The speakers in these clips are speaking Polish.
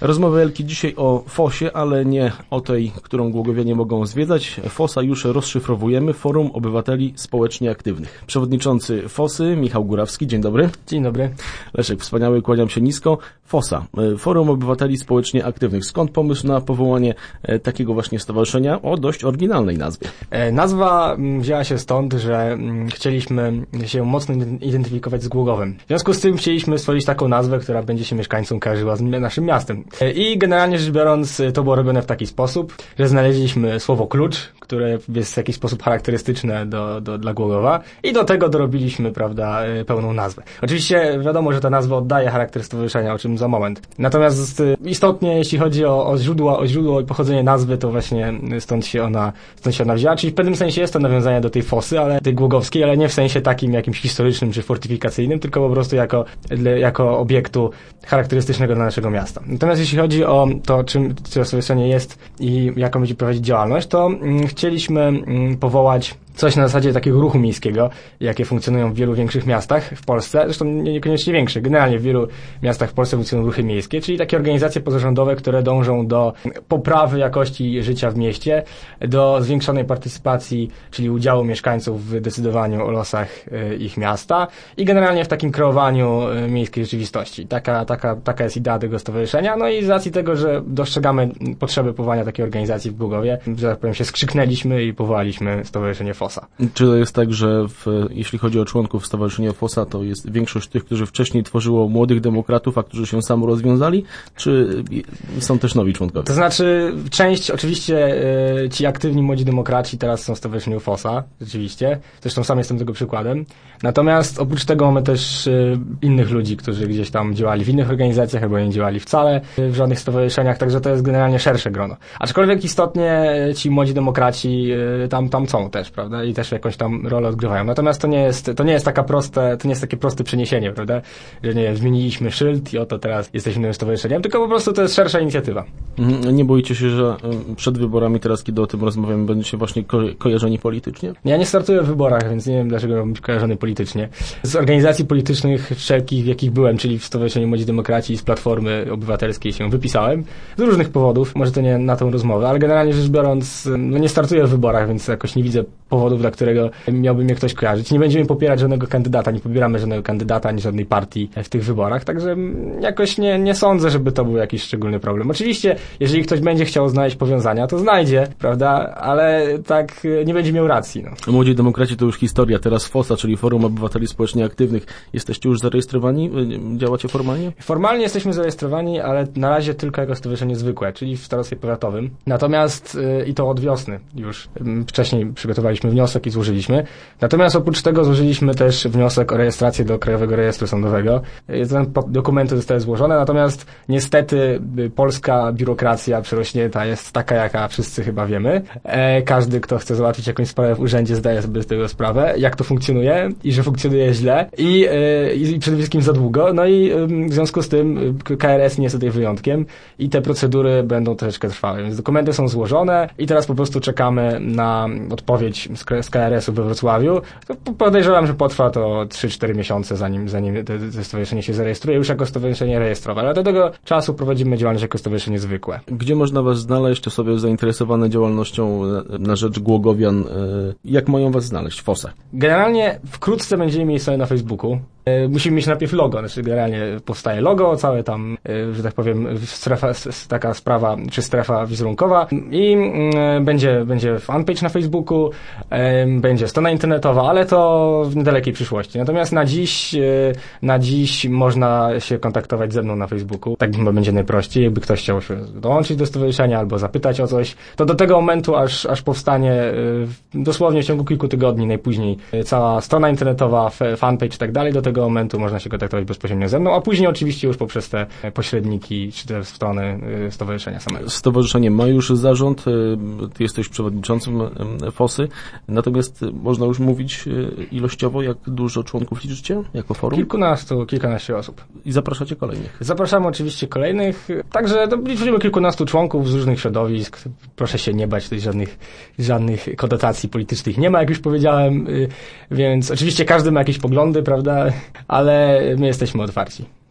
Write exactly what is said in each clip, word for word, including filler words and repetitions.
Rozmowy Elki dzisiaj o Fosie, ale nie o tej, którą głogowianie mogą zwiedzać. Fosa już rozszyfrowujemy. Forum Obywateli Społecznie Aktywnych. Przewodniczący Fosy, Michał Górawski. Dzień dobry. Dzień dobry. Leszek Wspaniały, kłaniam się nisko. Fosa, Forum Obywateli Społecznie Aktywnych. Skąd pomysł na powołanie takiego właśnie stowarzyszenia o dość oryginalnej nazwie? Nazwa wzięła się stąd, że chcieliśmy się mocno identyfikować z Głogowem. W związku z tym chcieliśmy stworzyć taką nazwę, która będzie się mieszkańcom kojarzyła z naszym miastem. I generalnie rzecz biorąc, to było robione w taki sposób, że znaleźliśmy słowo klucz, które jest w jakiś sposób charakterystyczne do, do, dla Głogowa i do tego dorobiliśmy, prawda, pełną nazwę. Oczywiście wiadomo, że ta nazwa oddaje charakter stowarzyszenia, o czym za moment. Natomiast istotnie, jeśli chodzi o, o źródło, o źródło i pochodzenie nazwy, to właśnie stąd się ona, stąd się ona wzięła, czyli w pewnym sensie jest to nawiązanie do tej Fosy, ale tej głogowskiej, ale nie w sensie takim jakimś historycznym czy fortyfikacyjnym, tylko po prostu jako, jako obiektu charakterystycznego dla naszego miasta. Natomiast jeśli chodzi o to, czym to stowarzyszenie jest i jaką będzie prowadzić działalność, to mm, chcieliśmy mm, powołać coś na zasadzie takiego ruchu miejskiego, jakie funkcjonują w wielu większych miastach w Polsce, zresztą niekoniecznie większych, generalnie w wielu miastach w Polsce funkcjonują ruchy miejskie, czyli takie organizacje pozarządowe, które dążą do poprawy jakości życia w mieście, do zwiększonej partycypacji, czyli udziału mieszkańców w decydowaniu o losach ich miasta i generalnie w takim kreowaniu miejskiej rzeczywistości. Taka, taka, taka jest idea tego stowarzyszenia, no i z racji tego, że dostrzegamy potrzeby powołania takiej organizacji w Głogowie, że tak powiem się skrzyknęliśmy i powołaliśmy stowarzyszenie Fosa. Czy to jest tak, że w, jeśli chodzi o członków Stowarzyszenia Fosa, to jest większość tych, którzy wcześniej tworzyło Młodych Demokratów, a którzy się samo rozwiązali? Czy są też nowi członkowie? To znaczy, część, oczywiście y, ci aktywni Młodzi Demokraci teraz są w Stowarzyszeniu Fosa, rzeczywiście. Zresztą sam jestem tego przykładem. Natomiast oprócz tego mamy też y, innych ludzi, którzy gdzieś tam działali w innych organizacjach, albo nie działali wcale y, w żadnych stowarzyszeniach, także to jest generalnie szersze grono. Aczkolwiek istotnie ci Młodzi Demokraci y, tam, tam są też, prawda? I też jakąś tam rolę odgrywają. Natomiast to nie jest, to nie jest taka proste, to nie jest takie proste przeniesienie, prawda? Że nie, zmieniliśmy szyld i oto teraz jesteśmy stowarzyszeniem, tylko po prostu to jest szersza inicjatywa. Nie boicie się, że przed wyborami, teraz kiedy o tym rozmawiamy, będziecie właśnie ko kojarzeni politycznie? Ja nie startuję w wyborach, więc nie wiem, dlaczego mam być kojarzony politycznie. Z organizacji politycznych wszelkich, w jakich byłem, czyli w Stowarzyszeniu Młodzi Demokraci i z Platformy Obywatelskiej się wypisałem. Z różnych powodów, może to nie na tą rozmowę, ale generalnie rzecz biorąc, no nie startuję w wyborach, więc jakoś nie widzę powodów, dla którego miałby mnie ktoś kojarzyć. Nie będziemy popierać żadnego kandydata, nie popieramy żadnego kandydata, ani żadnej partii w tych wyborach, także jakoś nie, nie sądzę, żeby to był jakiś szczególny problem. Oczywiście, jeżeli ktoś będzie chciał znaleźć powiązania, to znajdzie, prawda, ale tak nie będzie miał racji. No. Młodzi Demokraci to już historia, teraz Fosa, czyli Forum Obywateli Społecznie Aktywnych. Jesteście już zarejestrowani? Działacie formalnie? Formalnie jesteśmy zarejestrowani, ale na razie tylko jako stowarzyszenie zwykłe, czyli w starostwie powiatowym. Natomiast yy, i to od wiosny już. Yy, wcześniej przygotowaliśmy wniosek i złożyliśmy. Natomiast oprócz tego złożyliśmy też wniosek o rejestrację do Krajowego Rejestru Sądowego. Ten dokumenty zostały złożone, natomiast niestety polska biurokracja przerośnięta jest taka, jaka wszyscy chyba wiemy. E, każdy, kto chce załatwić jakąś sprawę w urzędzie, zdaje sobie z tego sprawę, jak to funkcjonuje i że funkcjonuje źle i, e, i przede wszystkim za długo. No i e, w związku z tym K R S nie jest tutaj wyjątkiem i te procedury będą troszeczkę trwały. Więc dokumenty są złożone i teraz po prostu czekamy na odpowiedź z K R S-u we Wrocławiu. To podejrzewam, że potrwa to trzy cztery miesiące, zanim, zanim to, to stowarzyszenie się zarejestruje już jako stowarzyszenie rejestrowane. Ale do tego czasu prowadzimy działalność jako stowarzyszenie zwykłe. Gdzie można was znaleźć, osoby zainteresowane działalnością na rzecz Głogowian? Jak mają was znaleźć? Fosę. Generalnie wkrótce będziemy mieli sobie na Facebooku. Musimy mieć najpierw logo, znaczy generalnie powstaje logo, całe tam, że tak powiem, strefa, taka sprawa, czy strefa wizerunkowa i będzie, będzie fanpage na Facebooku, będzie strona internetowa, ale to w niedalekiej przyszłości. Natomiast na dziś, na dziś można się kontaktować ze mną na Facebooku. Tak chyba będzie najprościej, jakby ktoś chciał się dołączyć do stowarzyszenia albo zapytać o coś, to do tego momentu, aż, aż powstanie dosłownie w ciągu kilku tygodni najpóźniej cała strona internetowa, fanpage i tak dalej, do tego momentu można się kontaktować bezpośrednio ze mną, a później oczywiście już poprzez te pośredniki, czy te strony stowarzyszenia samego. Stowarzyszenie ma już zarząd, ty jesteś przewodniczącym Fosy, natomiast można już mówić ilościowo, jak dużo członków liczycie jako forum? Kilkunastu, kilkanaście osób. I zapraszacie kolejnych? Zapraszamy oczywiście kolejnych, także liczymy kilkunastu członków z różnych środowisk. Proszę się nie bać, tutaj żadnych, żadnych konotacji politycznych nie ma, jak już powiedziałem, więc oczywiście każdy ma jakieś poglądy, prawda, ale my jesteśmy otwarci.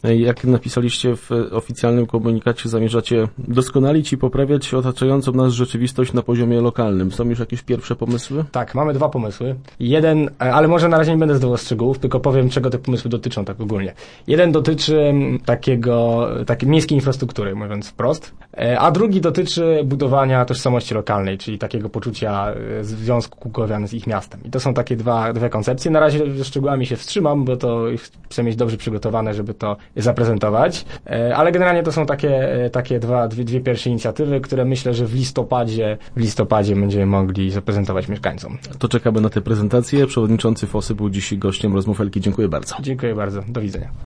Jak napisaliście w oficjalnym komunikacie, zamierzacie doskonalić i poprawiać otaczającą nas rzeczywistość na poziomie lokalnym. Są już jakieś pierwsze pomysły? Tak, mamy dwa pomysły. Jeden, ale może na razie nie będę zdawał szczegółów, tylko powiem, czego te pomysły dotyczą tak ogólnie. Jeden dotyczy takiego, takiej miejskiej infrastruktury, mówiąc wprost, a drugi dotyczy budowania tożsamości lokalnej, czyli takiego poczucia związku Głogowian z ich miastem. I to są takie dwa, dwie koncepcje. Na razie ze szczegółami się wstrzymam, bo to chcę mieć dobrze przygotowane, żeby to zaprezentować. Ale generalnie to są takie, takie dwa, dwie, dwie pierwsze inicjatywy, które myślę, że w listopadzie, w listopadzie będziemy mogli zaprezentować mieszkańcom. To czekamy na tę prezentację. Przewodniczący Fosy był dziś gościem Rozmów Elki. Dziękuję bardzo. Dziękuję bardzo. Do widzenia.